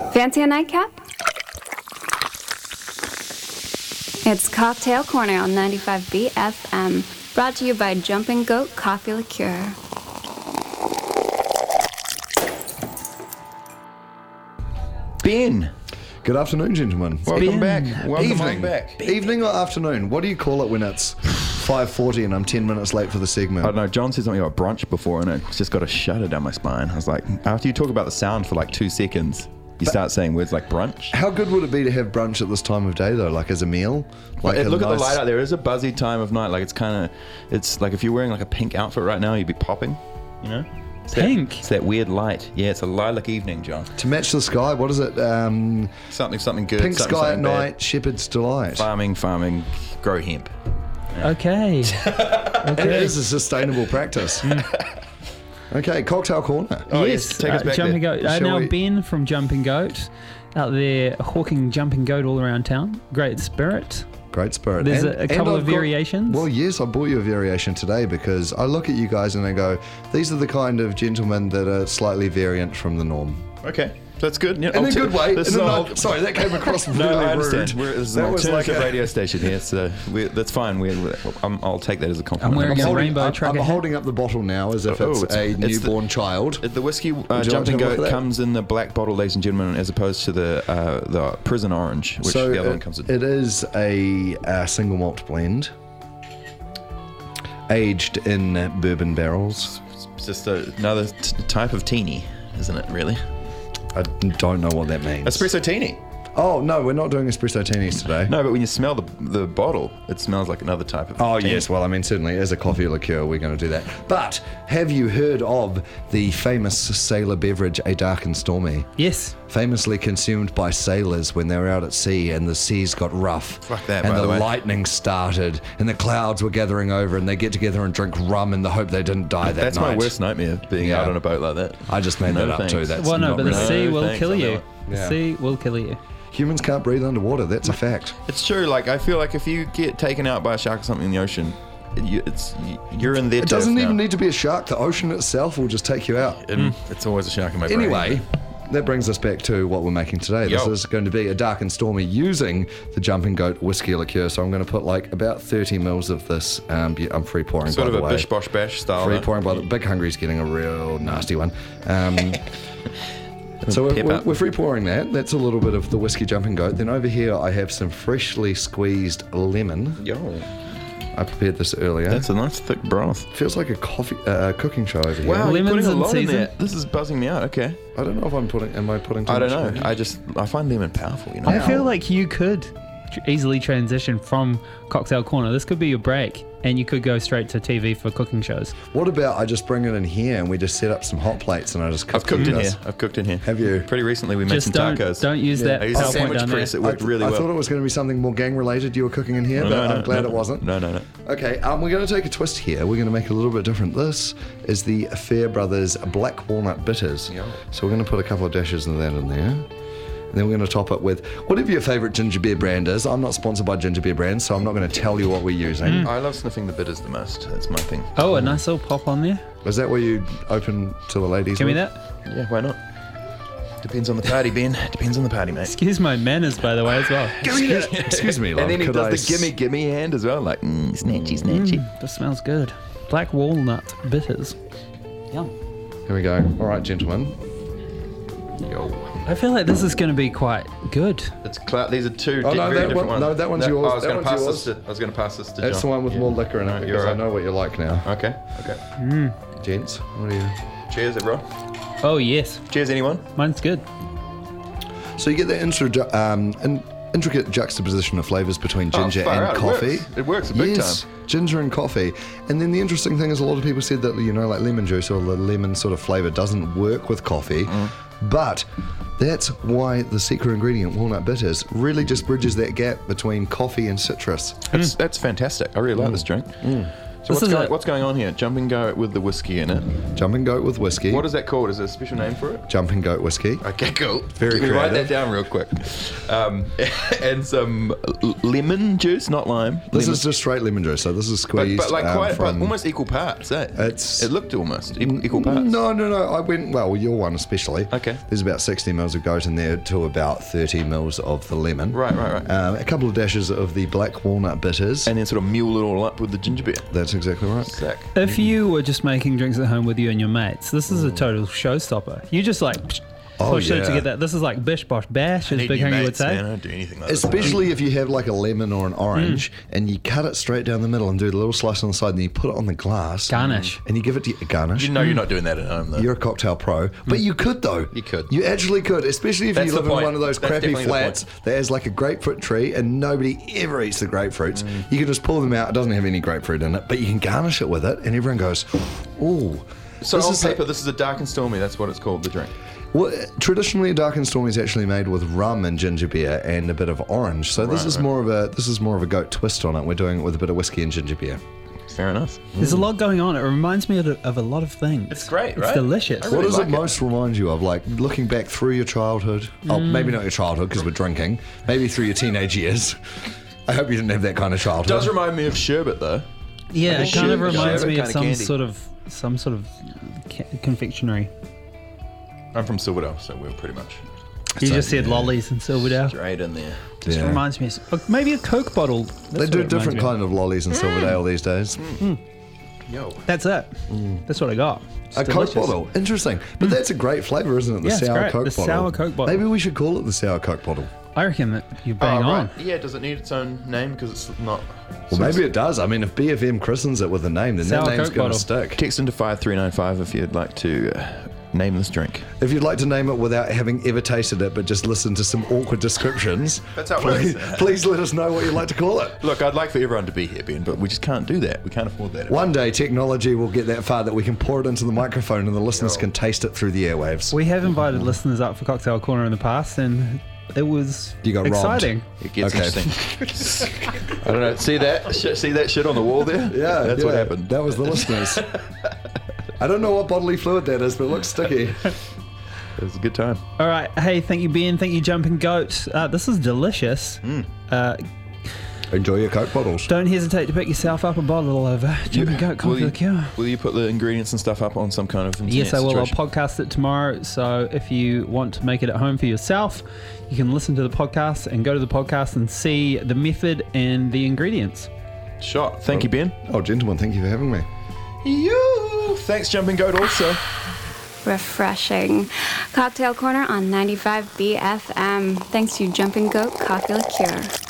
Fancy a nightcap? It's Cocktail Corner on 95 BFM, brought to you by Jumping Goat Coffee Liqueur. Ben. Good afternoon, gentlemen. Welcome back. Welcome Evening. back. Evening or afternoon? What do you call it when it's 5:40 and I'm 10 minutes late for the segment? I don't know. John said something about brunch before, and it's just got a shudder down my spine. I was like, after you talk about the sound for like 2 seconds, you start saying words like brunch. How good would it be to have brunch at this time of day, though? Like as a meal? Like Look at the light out there. It is a buzzy time of night. Like it's like if you're wearing like a pink outfit right now, you'd be popping, you know? Pink? It's that weird light. Yeah, it's a lilac evening, John. To match the sky, what is it? Something good. Pink something sky at bad. night, shepherd's delight. Farming, grow hemp. Okay. And it is a sustainable practice. Okay, Cocktail Corner. Oh, Yes, take us back Jumping there. Goat. Shall Now, we- Ben from Jumping Goat, out there hawking Jumping Goat all around town. Great spirit. Great spirit. There's a couple of I've got- variations. Well, yes, I bought you a variation today because I look at you guys and I go, these are the kind of gentlemen that are slightly variant from the norm. Okay, that's good. Yeah, In a good way. This is Sorry, that came across really No, I rude. understand. This is That an was like alternative a- radio station here, so that's fine. I'll take that as a compliment. I'm wearing a holding- rainbow I'm trucker hat. holding up the bottle now as if it's a it's newborn child. The whiskey you like Jumping to have a look Goat at that? comes in the black bottle, ladies and gentlemen, as opposed to the prison orange, which So the other one comes in. it is a single malt blend, aged in bourbon barrels. It's just another type of teeny, isn't it? Really, I don't know what that means. espresso teeny. Oh no, we're not doing espresso teenies today. No, but when you smell the bottle, it smells like another type of. Oh teeny. yes, well I mean certainly as a coffee liqueur we're going to do that. But have you heard of the famous sailor beverage, a dark and stormy? Yes. Famously consumed by sailors when they were out at sea and the seas got rough. Fuck that, and by the way. lightning started and the clouds were gathering over and they get together and drink rum in the hope they didn't die that That's night. my worst nightmare, being Yeah. out on a boat like that. I just made No that up too. thanks. That's Well, no, not but the really- sea will thanks, kill I know you. it. The Yeah. sea will kill you. Humans can't breathe underwater. That's a fact. It's true. Like I feel like if you get taken out by a shark or something in the ocean, you're in their It turf doesn't now. even need to be a shark. The ocean itself will just take you out. And it's always a shark in my brain. Anyway, that brings us back to what we're making today. This Yo. is going to be a dark and stormy using the Jumping Goat whiskey liqueur. So I'm going to put like about 30 mils of this. I'm free pouring, sort by of the a way. bish bosh bash style. Free huh? pouring by the Big Hungry's getting a real nasty one. So Pep up. we're free pouring that. That's a little bit of the whiskey Jumping Goat. Then over here I have some freshly squeezed lemon. Yo, I prepared this earlier. that's a nice thick broth. Feels like a coffee cooking show over here. Wow, you're Lemons putting a in lot in season. there. This is buzzing me out. Okay, I don't know if am I putting too I don't much know. in? I find lemon powerful. You know. I feel like you could easily transition from Cocktail Corner. This could be your break, and you could go straight to TV for cooking shows. What about I just bring it in here and we just set up some hot plates and I just cook I've cooked in this? here. I've cooked in here. Have you? Pretty recently, we made Just some tacos. don't use Yeah. that I used a PowerPoint sandwich down there. press. It worked really I well. thought it was going to be something more gang related you were cooking in here, but I'm glad it wasn't. No. Okay, we're going to take a twist here. We're going to make it a little bit different. This is the Fair Brothers Black Walnut Bitters. Yeah. So we're going to put a couple of dashes of that in there. And then we're going to top it with whatever your favourite ginger beer brand is. I'm not sponsored by ginger beer brands, so I'm not going to tell you what we're using. I love sniffing the bitters the most. That's my thing. Oh, a nice little pop on there. Is that where you open to the ladies? Give me with? that. Yeah, why not? Depends on the party, Ben. Depends on the party, mate. Excuse my manners, by the way, as well. Excuse me, love. And then he could I does the gimme hand as well, like snatchy. This smells good. Black walnut bitters. Yum. Here we go. All right, gentlemen. Yo, I feel like this is going to be quite good. it's these are two Oh, no, very that different one- ones. no, that one's yours. I was That going to one's pass yours. this to That's John. the one with more liquor in it Right, because you're I right. know what you like now. Okay. Gents, what are you? Cheers, everyone. Oh, yes. Cheers, anyone. Mine's good. So you get the intricate juxtaposition of flavours between ginger far and out. coffee. It works big Yes, time. ginger and coffee. And then the interesting thing is a lot of people said that, you know, like lemon juice or the lemon sort of flavour doesn't work with coffee. But that's why the secret ingredient, walnut bitters, really just bridges that gap between coffee and citrus. That's fantastic. I really like this drink. So This is what's going on here? Jumping goat with the whiskey in it. Jumping goat with whiskey. What is that called? Is there a special name for it? Jumping goat whiskey. Okay, cool. Very Can we write creative. that down real quick? And some lemon juice, not lime. This Lemon. is just straight lemon juice, so this is but squeezed like quite, but from... almost equal parts, eh? It's- It looked almost equal parts. No. I went, well, your one especially. Okay. There's about 60 mils of goat in there to about 30 mils of the lemon. Right. A couple of dashes of the black walnut bitters. And then sort of mule it all up with the ginger beer. That's exactly right. Sick. If you were just making drinks at home with you and your mates, this is a total showstopper. You just like push it yeah. to get that. This is like bish bosh bash, as Big Hungry would say. Man, I don't do anything like that. Especially if you have like a lemon or an orange and you cut it straight down the middle and do the little slice on the side and you put it on the glass. Garnish. And you give it to garnish. You know you're not doing that at home, though. You're a cocktail pro, but you could though. You could. You actually could, especially if That's you the live in point. one of those That's crappy definitely the flats that has like a grapefruit tree and nobody ever eats the grapefruits. You can just pull them out. It doesn't have any grapefruit in it, but you can garnish it with it, and everyone goes, "Ooh." So This on is paper, this is a dark and stormy. That's what it's called, the drink. Well, traditionally, a dark and stormy is actually made with rum and ginger beer and a bit of orange. So this is more of a goat twist on it. We're doing it with a bit of whiskey and ginger beer. Fair enough. There's a lot going on. It reminds me of a lot of things. It's great, It's right? delicious. I What really does like it most remind you of? Like looking back through your childhood? Oh, maybe not your childhood because we're drinking. Maybe through your teenage years. I hope you didn't have that kind of It childhood. does remind me of sherbet, though. Yeah, Like it kind of sherbet reminds me of kinda some candy. sort of confectionery. I'm from Silverdale, so we're pretty much You just said lollies and Silverdale. straight in there. Just Yeah. reminds me of maybe a Coke bottle. That's They what do it reminds different me of. kind of lollies in Silverdale these days. Yo. That's it. That's what I got. It's A delicious. Coke bottle. Interesting. But that's a great flavour, isn't it? The Yeah, it's sour great. Coke The bottle. sour Coke bottle. Maybe we should call it the sour Coke bottle. I reckon that you bang on. Right. Yeah, does it need its own name? Because it's not. Well, maybe it does. I mean, if BFM christens it with a name, then Sour that name's Coke going to bottle. stick. Text into 5395 if you'd like to name this drink. If you'd like to name it without having ever tasted it, but just listen to some awkward descriptions, That's how it please, works. please let us know what you'd like to call it. Look, I'd like for everyone to be here, Ben, but we just can't do that. We can't afford that. One day, technology will get that far that we can pour it into the microphone and the listeners can taste it through the airwaves. We have invited listeners up for Cocktail Corner in the past, and it was You got robbed. exciting. It gets Okay. interesting. I don't know. See that? See that shit on the wall there? Yeah, that's what happened. That was the listeners. I don't know what bodily fluid that is, but it looks sticky. It was a good time. All right. Hey, thank you, Ben. Thank you, Jumping Goat. This is delicious. Enjoy your Coke bottles. Don't hesitate to pick yourself up a bottle of Jumping Goat Coffee Liqueur. Will you put the ingredients and stuff up on some kind of internet Yes, I will. situation? I'll podcast it tomorrow. So if you want to make it at home for yourself, you can listen to the podcast and go to the podcast and see the method and the ingredients. Shot. Thank you, Ben. Oh, gentlemen, thank you for having me. You. Thanks, Jumping Goat, also. Refreshing. Cocktail Corner on 95 BFM. Thanks to Jumping Goat Coffee Liqueur.